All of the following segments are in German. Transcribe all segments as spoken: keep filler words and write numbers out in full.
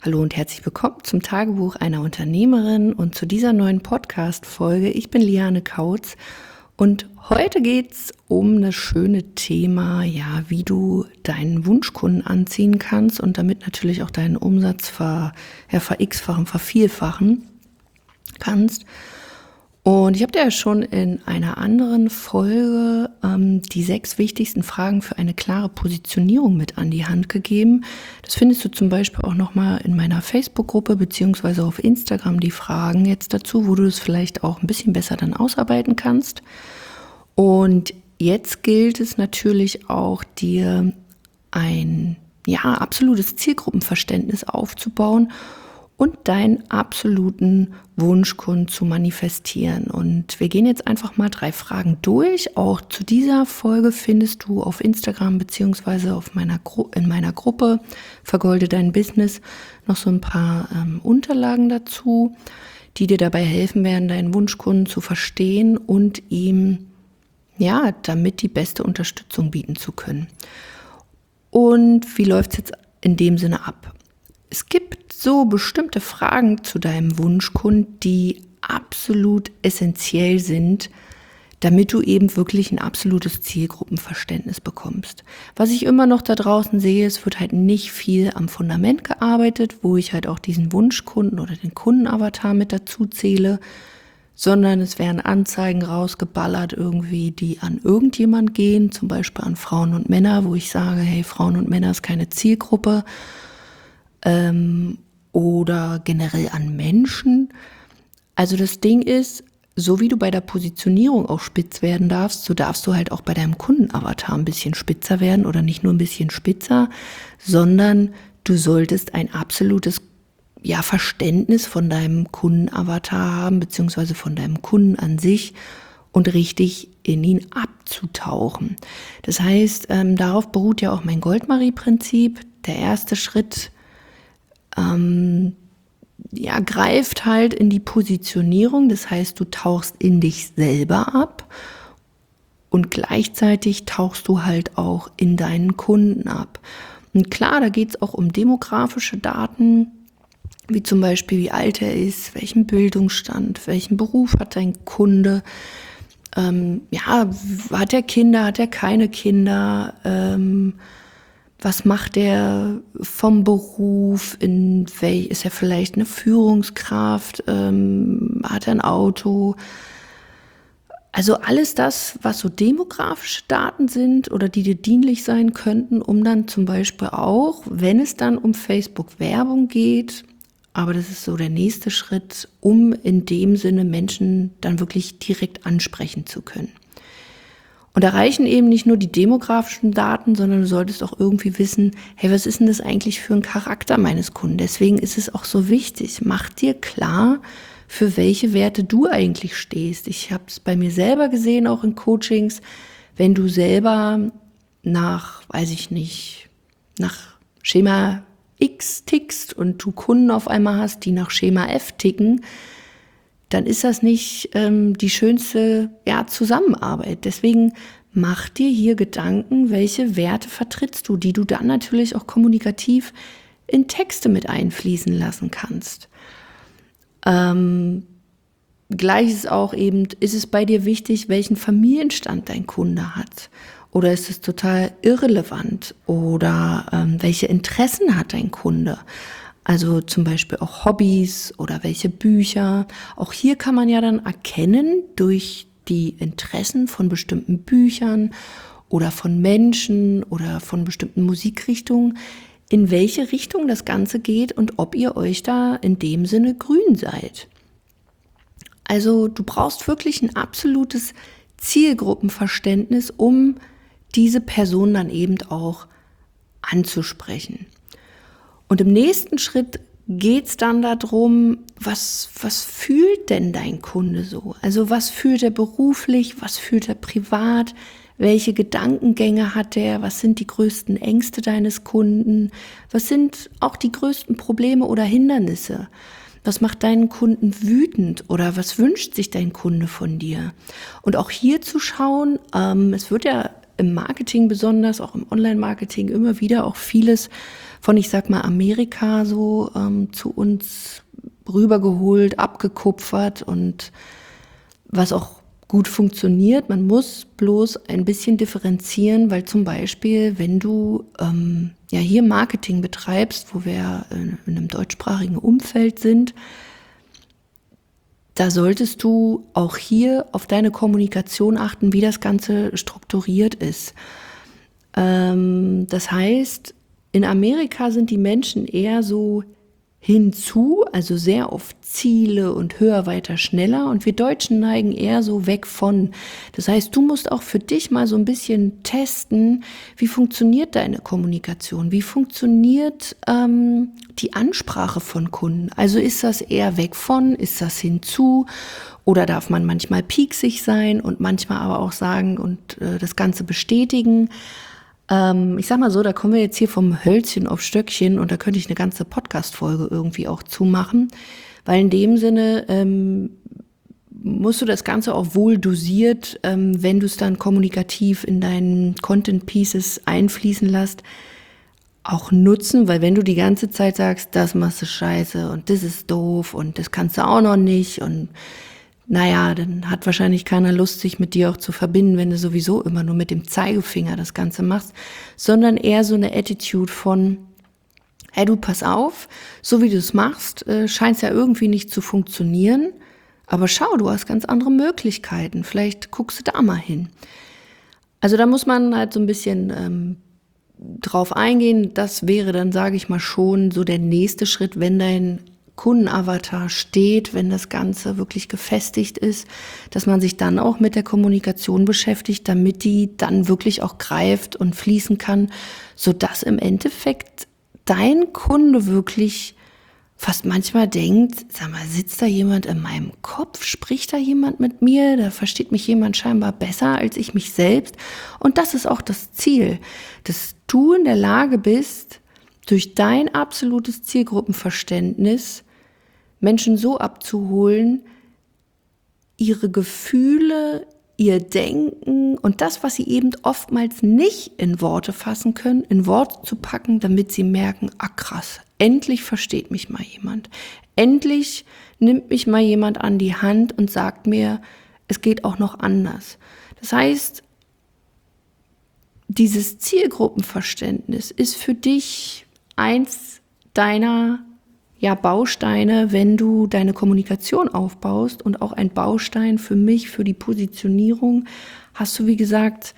Hallo und herzlich willkommen zum Tagebuch einer Unternehmerin und zu dieser neuen Podcast-Folge. Ich bin Liane Kautz und heute geht es um das schöne Thema, ja, wie du deinen Wunschkunden anziehen kannst und damit natürlich auch deinen Umsatz ver, ja, ver-x-fachen, vervielfachen kannst. Und ich habe dir ja schon in einer anderen Folge ähm, die sechs wichtigsten Fragen für eine klare Positionierung mit an die Hand gegeben. Das findest du zum Beispiel auch nochmal in meiner Facebook-Gruppe beziehungsweise auf Instagram die Fragen jetzt dazu, wo du es vielleicht auch ein bisschen besser dann ausarbeiten kannst. Und jetzt gilt es natürlich auch, dir ein ja, absolutes Zielgruppenverständnis aufzubauen und deinen absoluten Wunschkunden zu manifestieren. Und wir gehen jetzt einfach mal drei Fragen durch. Auch zu dieser Folge findest du auf Instagram beziehungsweise auf meiner Gru- in meiner Gruppe Vergolde dein Business noch so ein paar ähm, Unterlagen dazu, die dir dabei helfen werden, deinen Wunschkunden zu verstehen und ihm ja damit die beste Unterstützung bieten zu können. Und wie läuft es jetzt in dem Sinne ab? Es gibt so bestimmte Fragen zu deinem Wunschkunden, die absolut essentiell sind, damit du eben wirklich ein absolutes Zielgruppenverständnis bekommst. Was ich immer noch da draußen sehe, es wird halt nicht viel am Fundament gearbeitet, wo ich halt auch diesen Wunschkunden oder den Kundenavatar mit dazu zähle, sondern es werden Anzeigen rausgeballert irgendwie, die an irgendjemand gehen, zum Beispiel an Frauen und Männer, wo ich sage, hey, Frauen und Männer ist keine Zielgruppe. Ähm, oder generell an Menschen. Also das Ding ist, so wie du bei der Positionierung auch spitz werden darfst, so darfst du halt auch bei deinem Kundenavatar ein bisschen spitzer werden oder nicht nur ein bisschen spitzer, sondern du solltest ein absolutes ja, Verständnis von deinem Kundenavatar haben, beziehungsweise von deinem Kunden an sich und richtig in ihn abzutauchen. Das heißt, ähm, darauf beruht ja auch mein Goldmarie-Prinzip. Der erste Schritt Ähm, ja, greift halt in die Positionierung, das heißt, du tauchst in dich selber ab und gleichzeitig tauchst du halt auch in deinen Kunden ab. Und klar, da geht es auch um demografische Daten, wie zum Beispiel, wie alt er ist, welchen Bildungsstand, welchen Beruf hat dein Kunde, ähm, ja, hat er Kinder, hat er keine Kinder, ähm, was macht er vom Beruf? In wel, ist er vielleicht eine Führungskraft? Ähm, hat er ein Auto? Also alles das, was so demografische Daten sind oder die dir dienlich sein könnten, um dann zum Beispiel auch, wenn es dann um Facebook-Werbung geht, aber das ist so der nächste Schritt, um in dem Sinne Menschen dann wirklich direkt ansprechen zu können. Und da reichen eben nicht nur die demografischen Daten, sondern du solltest auch irgendwie wissen, hey, was ist denn das eigentlich für ein Charakter meines Kunden? Deswegen ist es auch so wichtig, mach dir klar, für welche Werte du eigentlich stehst. Ich habe es bei mir selber gesehen, auch in Coachings, wenn du selber nach, weiß ich nicht, nach Schema X tickst und du Kunden auf einmal hast, die nach Schema F ticken, dann ist das nicht ähm, die schönste ja, Zusammenarbeit. Deswegen mach dir hier Gedanken, welche Werte vertrittst du, die du dann natürlich auch kommunikativ in Texte mit einfließen lassen kannst. Ähm, Gleiches auch eben, ist es bei dir wichtig, welchen Familienstand dein Kunde hat? Oder ist es total irrelevant? Oder ähm, welche Interessen hat dein Kunde? Also zum Beispiel auch Hobbys oder welche Bücher. Auch hier kann man ja dann erkennen durch die Interessen von bestimmten Büchern oder von Menschen oder von bestimmten Musikrichtungen, in welche Richtung das Ganze geht und ob ihr euch da in dem Sinne grün seid. Also du brauchst wirklich ein absolutes Zielgruppenverständnis, um diese Person dann eben auch anzusprechen. Und im nächsten Schritt geht es dann darum, was, was fühlt denn dein Kunde so? Also was fühlt er beruflich, was fühlt er privat, welche Gedankengänge hat er, was sind die größten Ängste deines Kunden, was sind auch die größten Probleme oder Hindernisse? Was macht deinen Kunden wütend oder was wünscht sich dein Kunde von dir? Und auch hier zu schauen, ähm, es wird ja im Marketing besonders, auch im Online-Marketing immer wieder auch vieles von, ich sag mal, Amerika so ähm, zu uns rübergeholt, abgekupfert und was auch gut funktioniert. Man muss bloß ein bisschen differenzieren, weil zum Beispiel, wenn du ähm, ja hier Marketing betreibst, wo wir in, in einem deutschsprachigen Umfeld sind, da solltest du auch hier auf deine Kommunikation achten, wie das Ganze strukturiert ist. Ähm, das heißt, in Amerika sind die Menschen eher so hinzu, also sehr auf Ziele und höher, weiter, schneller. Und wir Deutschen neigen eher so weg von. Das heißt, du musst auch für dich mal so ein bisschen testen, wie funktioniert deine Kommunikation? Wie funktioniert ähm, die Ansprache von Kunden? Also ist das eher weg von, ist das hinzu? Oder darf man manchmal pieksig sein und manchmal aber auch sagen und äh, das Ganze bestätigen? Ich sag mal so, da kommen wir jetzt hier vom Hölzchen auf Stöckchen und da könnte ich eine ganze Podcast-Folge irgendwie auch zumachen, weil in dem Sinne ähm, musst du das Ganze auch wohl dosiert, ähm, wenn du es dann kommunikativ in deinen Content-Pieces einfließen lässt, auch nutzen, weil wenn du die ganze Zeit sagst, das machst du scheiße und das ist doof und das kannst du auch noch nicht und naja, dann hat wahrscheinlich keiner Lust, sich mit dir auch zu verbinden, wenn du sowieso immer nur mit dem Zeigefinger das Ganze machst, sondern eher so eine Attitude von, hey du, pass auf, so wie du es machst, äh, scheint es ja irgendwie nicht zu funktionieren, aber schau, du hast ganz andere Möglichkeiten, vielleicht guckst du da mal hin. Also da muss man halt so ein bisschen ähm, drauf eingehen, das wäre dann, sage ich mal, schon so der nächste Schritt, wenn dein Kundenavatar steht, wenn das Ganze wirklich gefestigt ist, dass man sich dann auch mit der Kommunikation beschäftigt, damit die dann wirklich auch greift und fließen kann, sodass im Endeffekt dein Kunde wirklich fast manchmal denkt, sag mal, sitzt da jemand in meinem Kopf, spricht da jemand mit mir, da versteht mich jemand scheinbar besser als ich mich selbst. Und das ist auch das Ziel, dass du in der Lage bist, durch dein absolutes Zielgruppenverständnis Menschen so abzuholen, ihre Gefühle, ihr Denken und das, was sie eben oftmals nicht in Worte fassen können, in Worte zu packen, damit sie merken, ah krass, endlich versteht mich mal jemand. Endlich nimmt mich mal jemand an die Hand und sagt mir, es geht auch noch anders. Das heißt, dieses Zielgruppenverständnis ist für dich eins deiner ja, Bausteine, wenn du deine Kommunikation aufbaust und auch ein Baustein für mich, für die Positionierung. Hast du, wie gesagt,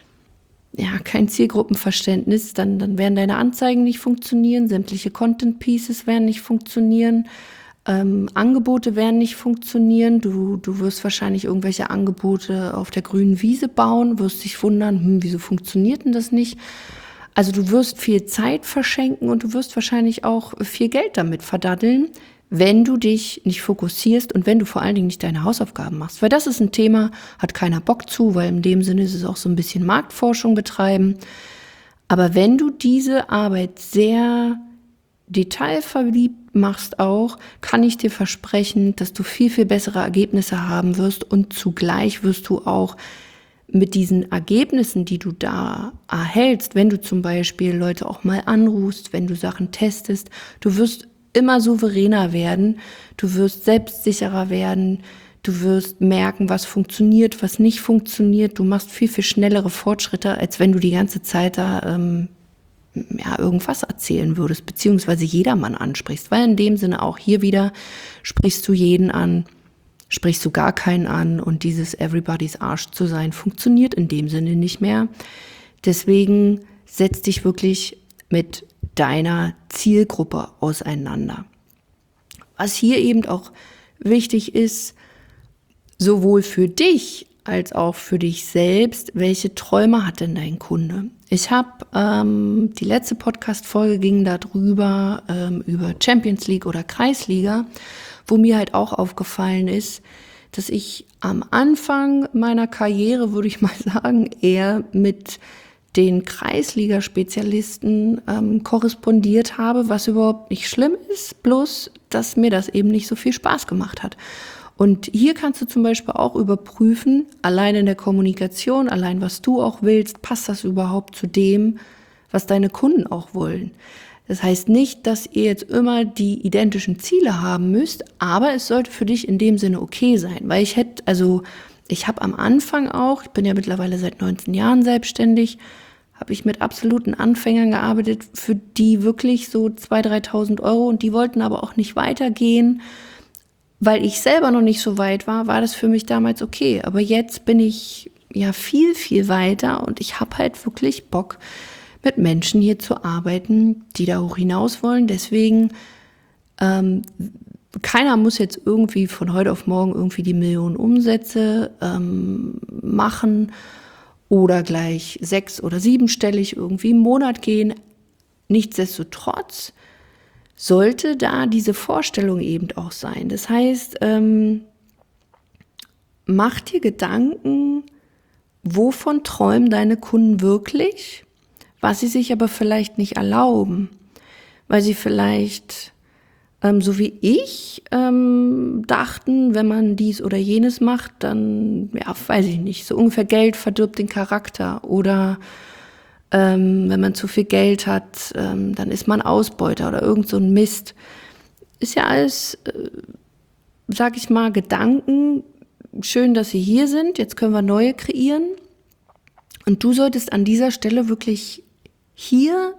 ja, kein Zielgruppenverständnis, dann, dann werden deine Anzeigen nicht funktionieren, sämtliche Content Pieces werden nicht funktionieren, ähm, Angebote werden nicht funktionieren, du, du wirst wahrscheinlich irgendwelche Angebote auf der grünen Wiese bauen, wirst dich wundern, hm, wieso funktioniert denn das nicht? Also du wirst viel Zeit verschenken und du wirst wahrscheinlich auch viel Geld damit verdaddeln, wenn du dich nicht fokussierst und wenn du vor allen Dingen nicht deine Hausaufgaben machst. Weil das ist ein Thema, hat keiner Bock zu, weil in dem Sinne ist es auch so ein bisschen Marktforschung betreiben. Aber wenn du diese Arbeit sehr detailverliebt machst auch, kann ich dir versprechen, dass du viel, viel bessere Ergebnisse haben wirst und zugleich wirst du auch mit diesen Ergebnissen, die du da erhältst, wenn du zum Beispiel Leute auch mal anrufst, wenn du Sachen testest, du wirst immer souveräner werden, du wirst selbstsicherer werden, du wirst merken, was funktioniert, was nicht funktioniert, du machst viel, viel schnellere Fortschritte, als wenn du die ganze Zeit da ähm, ja, irgendwas erzählen würdest, beziehungsweise jedermann ansprichst, weil in dem Sinne auch hier wieder sprichst du jeden an, sprichst du gar keinen an und dieses Everybody's Arsch zu sein, funktioniert in dem Sinne nicht mehr. Deswegen setz dich wirklich mit deiner Zielgruppe auseinander. Was hier eben auch wichtig ist, sowohl für dich als auch für dich selbst, welche Träume hat denn dein Kunde? Ich habe, ähm, die letzte Podcast-Folge ging darüber, ähm, über Champions League oder Kreisliga, wo mir halt auch aufgefallen ist, dass ich am Anfang meiner Karriere, würde ich mal sagen, eher mit den Kreisliga-Spezialisten ähm, korrespondiert habe, was überhaupt nicht schlimm ist, bloß, dass mir das eben nicht so viel Spaß gemacht hat. Und hier kannst du zum Beispiel auch überprüfen, allein in der Kommunikation, allein was du auch willst, passt das überhaupt zu dem, was deine Kunden auch wollen. Das heißt nicht, dass ihr jetzt immer die identischen Ziele haben müsst, aber es sollte für dich in dem Sinne okay sein, weil ich hätte, also ich habe am Anfang auch, ich bin ja mittlerweile seit neunzehn Jahren selbstständig, habe ich mit absoluten Anfängern gearbeitet, für die wirklich so zweitausend, dreitausend Euro, und die wollten aber auch nicht weitergehen, weil ich selber noch nicht so weit war, war das für mich damals okay. Aber jetzt bin ich ja viel, viel weiter und ich habe halt wirklich Bock, mit Menschen hier zu arbeiten, die da hoch hinaus wollen. Deswegen, ähm, keiner muss jetzt irgendwie von heute auf morgen irgendwie die Millionen Umsätze ähm, machen oder gleich sechs- oder siebenstellig irgendwie im Monat gehen. Nichtsdestotrotz sollte da diese Vorstellung eben auch sein. Das heißt, ähm, mach dir Gedanken, wovon träumen deine Kunden wirklich, was sie sich aber vielleicht nicht erlauben, weil sie vielleicht, ähm, so wie ich, ähm, dachten, wenn man dies oder jenes macht, dann, ja, weiß ich nicht, so ungefähr Geld verdirbt den Charakter oder ähm, wenn man zu viel Geld hat, ähm, dann ist man Ausbeuter oder irgend so ein Mist. Ist ja alles, äh, sag ich mal, Gedanken. Schön, dass sie hier sind, jetzt können wir neue kreieren. Und du solltest an dieser Stelle wirklich hier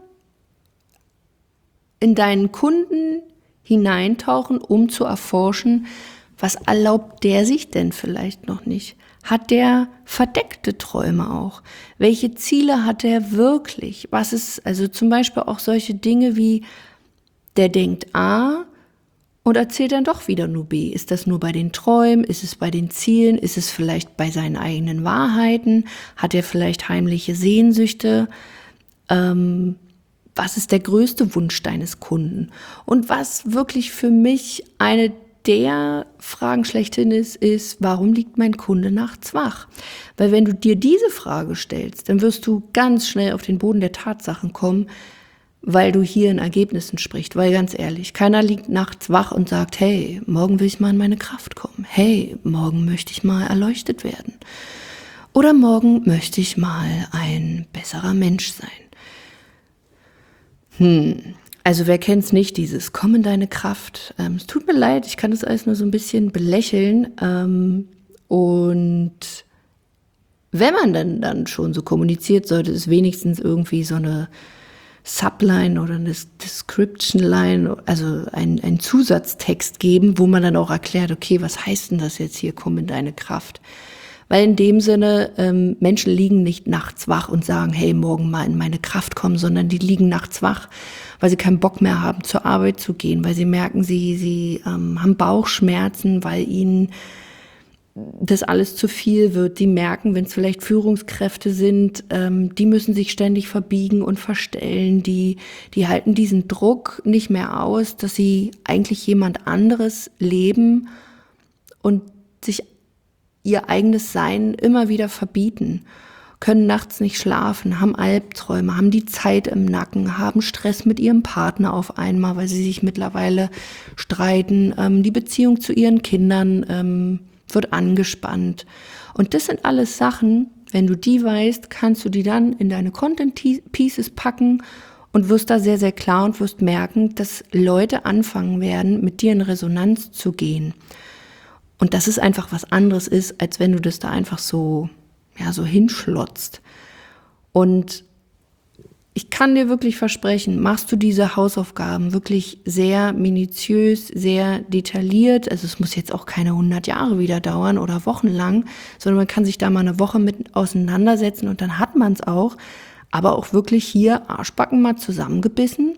in deinen Kunden hineintauchen, um zu erforschen, was erlaubt der sich denn vielleicht noch nicht? Hat der verdeckte Träume auch? Welche Ziele hat er wirklich? Was ist, also zum Beispiel auch solche Dinge wie, der denkt A und erzählt dann doch wieder nur B. Ist das nur bei den Träumen? Ist es bei den Zielen? Ist es vielleicht bei seinen eigenen Wahrheiten? Hat er vielleicht heimliche Sehnsüchte? Ähm, was ist der größte Wunsch deines Kunden? Und was wirklich für mich eine der Fragen schlechthin ist, ist, warum liegt mein Kunde nachts wach? Weil wenn du dir diese Frage stellst, dann wirst du ganz schnell auf den Boden der Tatsachen kommen, weil du hier in Ergebnissen sprichst. Weil ganz ehrlich, keiner liegt nachts wach und sagt, hey, morgen will ich mal in meine Kraft kommen. Hey, morgen möchte ich mal erleuchtet werden. Oder morgen möchte ich mal ein besserer Mensch sein. Hm, also wer kennt's nicht, dieses Komm in deine Kraft. Ähm, es tut mir leid, ich kann das alles nur so ein bisschen belächeln. Ähm, und wenn man dann, dann schon so kommuniziert, sollte es wenigstens irgendwie so eine Subline oder eine Description-Line, also ein, ein Zusatztext geben, wo man dann auch erklärt, okay, was heißt denn das jetzt hier, komm in deine Kraft? Weil in dem Sinne, ähm, Menschen liegen nicht nachts wach und sagen, hey, morgen mal in meine Kraft kommen, sondern die liegen nachts wach, weil sie keinen Bock mehr haben, zur Arbeit zu gehen, weil sie merken, sie, sie ähm, haben Bauchschmerzen, weil ihnen das alles zu viel wird. Die merken, wenn es vielleicht Führungskräfte sind, ähm, die müssen sich ständig verbiegen und verstellen. Die, die halten diesen Druck nicht mehr aus, dass sie eigentlich jemand anderes leben und sich ihr eigenes Sein immer wieder verbieten, können nachts nicht schlafen, haben Albträume, haben die Zeit im Nacken, haben Stress mit ihrem Partner auf einmal, weil sie sich mittlerweile streiten. Ähm, die Beziehung zu ihren Kindern ähm, wird angespannt. Und das sind alles Sachen, wenn du die weißt, kannst du die dann in deine Content Pieces packen und wirst da sehr, sehr klar und wirst merken, dass Leute anfangen werden, mit dir in Resonanz zu gehen. Und dass es einfach was anderes ist, als wenn du das da einfach so, ja, so hinschlotzt. Und ich kann dir wirklich versprechen, machst du diese Hausaufgaben wirklich sehr minutiös, sehr detailliert, also es muss jetzt auch keine hundert Jahre wieder dauern oder wochenlang, sondern man kann sich da mal eine Woche mit auseinandersetzen und dann hat man es auch, aber auch wirklich hier Arschbacken mal zusammengebissen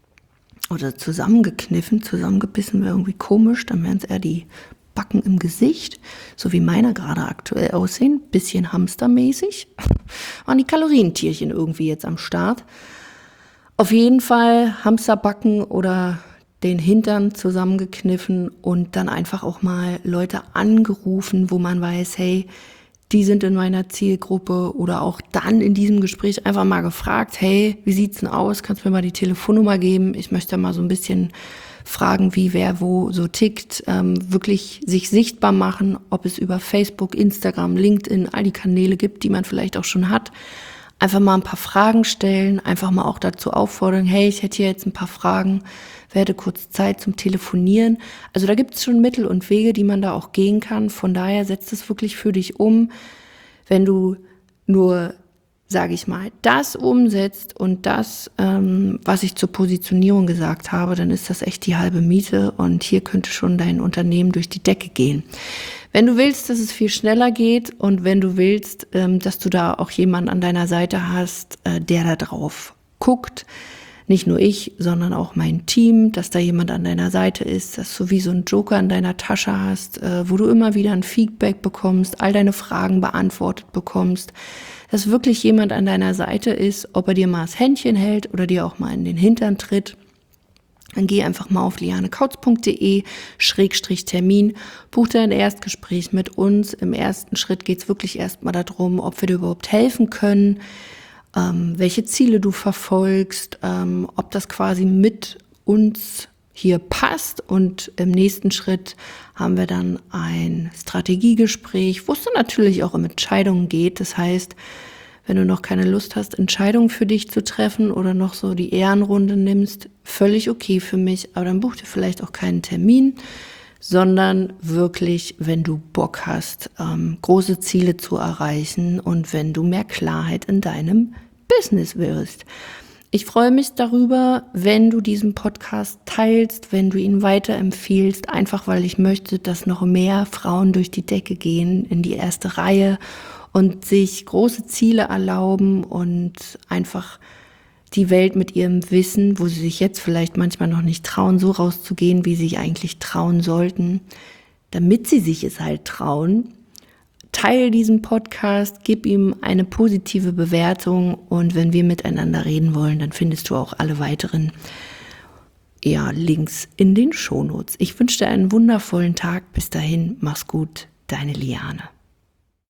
oder zusammengekniffen, zusammengebissen wäre irgendwie komisch, dann wären es eher die Backen im Gesicht, so wie meine gerade aktuell aussehen, bisschen hamstermäßig. Waren die Kalorientierchen irgendwie jetzt am Start. Auf jeden Fall Hamsterbacken oder den Hintern zusammengekniffen und dann einfach auch mal Leute angerufen, wo man weiß, hey, die sind in meiner Zielgruppe, oder auch dann in diesem Gespräch einfach mal gefragt, hey, wie sieht's denn aus? Kannst du mir mal die Telefonnummer geben? Ich möchte mal so ein bisschen Fragen wie wer wo so tickt, ähm, wirklich sich sichtbar machen, ob es über Facebook, Instagram, LinkedIn, all die Kanäle gibt, die man vielleicht auch schon hat. Einfach mal ein paar Fragen stellen, einfach mal auch dazu auffordern, hey, ich hätte hier jetzt ein paar Fragen, werde kurz Zeit zum Telefonieren. Also da gibt es schon Mittel und Wege, die man da auch gehen kann. Von daher setzt es wirklich für dich um. Wenn du nur, sage ich mal, das umsetzt und das, ähm, was ich zur Positionierung gesagt habe, dann ist das echt die halbe Miete und hier könnte schon dein Unternehmen durch die Decke gehen. Wenn du willst, dass es viel schneller geht und wenn du willst, ähm, dass du da auch jemanden an deiner Seite hast, äh, der da drauf guckt, nicht nur ich, sondern auch mein Team, dass da jemand an deiner Seite ist, dass du wie so einen Joker in deiner Tasche hast, äh, wo du immer wieder ein Feedback bekommst, all deine Fragen beantwortet bekommst, dass wirklich jemand an deiner Seite ist, ob er dir mal das Händchen hält oder dir auch mal in den Hintern tritt. Dann geh einfach mal auf lianekautz punkt de Schrägstrich Termin, buch dir ein Erstgespräch mit uns. Im ersten Schritt geht es wirklich erstmal darum, ob wir dir überhaupt helfen können, ähm, welche Ziele du verfolgst, ähm, ob das quasi mit uns hier passt. Und im nächsten Schritt haben wir dann ein Strategiegespräch, wo es dann natürlich auch um Entscheidungen geht. Das heißt, wenn du noch keine Lust hast, Entscheidungen für dich zu treffen oder noch so die Ehrenrunde nimmst, völlig okay für mich, aber dann buch dir vielleicht auch keinen Termin, sondern wirklich, wenn du Bock hast, ähm, große Ziele zu erreichen und wenn du mehr Klarheit in deinem Business willst. Ich freue mich darüber, wenn du diesen Podcast teilst, wenn du ihn weiterempfiehlst, einfach weil ich möchte, dass noch mehr Frauen durch die Decke gehen in die erste Reihe und sich große Ziele erlauben und einfach die Welt mit ihrem Wissen, wo sie sich jetzt vielleicht manchmal noch nicht trauen, so rauszugehen, wie sie sich eigentlich trauen sollten, damit sie sich es halt trauen. Teil diesen Podcast, gib ihm eine positive Bewertung und wenn wir miteinander reden wollen, dann findest du auch alle weiteren ja, Links in den Shownotes. Ich wünsche dir einen wundervollen Tag. Bis dahin, mach's gut, deine Liane.